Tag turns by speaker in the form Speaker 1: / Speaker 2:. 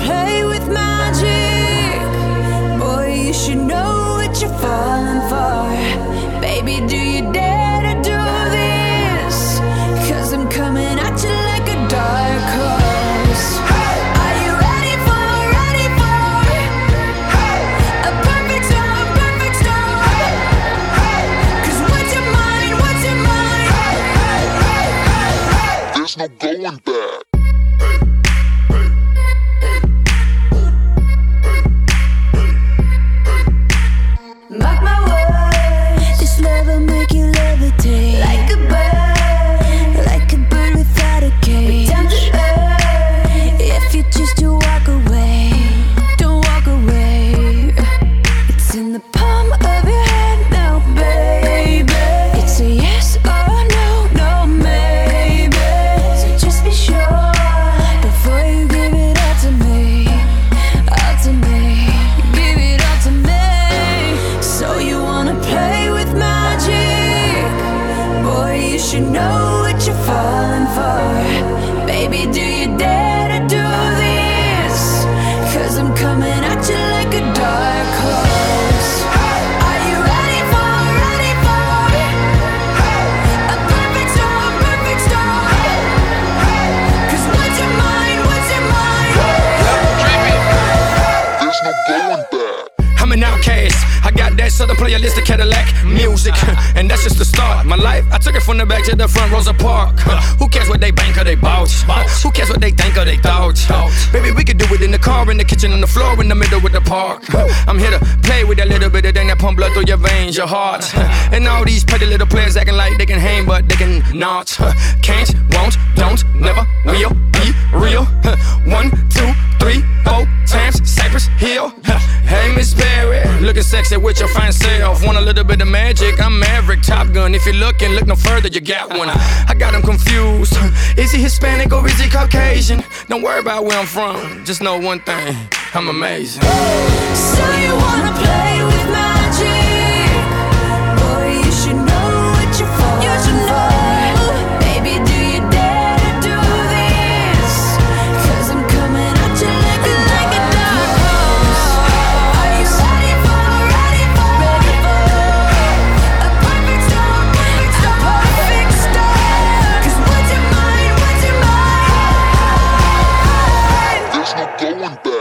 Speaker 1: play with magic, boy, you should know what you're falling for. Baby, do you dare to do this? 'Cause I'm coming at you like a dark horse. Are you ready for a perfect storm, perfect storm? 'Cause what's your mind, what's your mind?
Speaker 2: There's no going back.
Speaker 1: Mark my words, this love will make you levitate like a bird without a cage. Down to earth, if you choose to walk away, don't walk away. It's in the palm of your hand now, baby. It's a yes or no, no maybe. So just be sure before you give it all to me, all to me. Give it all to me. So you wanna play with magic, boy, you should know what you're falling for. Baby, do you dare to do this? 'Cause I'm coming at you like a dark horse. Are you ready for a perfect storm, perfect storm? 'Cause what's your mind, what's your mind?
Speaker 2: There's no going back.
Speaker 3: I'm an outcast. I got that Southern playlist of Cadillac music, and that's just the start. My life, I took it from the back to the front, Rosa Parks. Who cares what they bank or they bought? Who cares what they think or they thought? Baby, we could do it in the car, in the kitchen, on the floor, in the middle of the park. I'm here to play with that little bit of thing that pump blood through your veins, your heart. And all these petty little players acting like they can hang, but they can not. Can't, won't, don't, never will be real. 1, 2, 3, 4 times Cypress Hill. Hey, Miss Perry, looking sexy with your fine self. Want a little bit of magic? I'm Maverick, Top Gun. If you're looking, look no further, you got one. I got him confused. Is he Hispanic or is he Caucasian? Don't worry about where I'm from. Just know one thing, I'm amazing.
Speaker 1: So you wanna play with magic, boy, you should know what you're falling for. Baby, do you dare to do this? 'Cause I'm coming at you like a dark horse. Are you ready for a perfect storm, perfect storm, perfect storm? 'Cause what's your mind, what's your mind?
Speaker 2: There's no going back.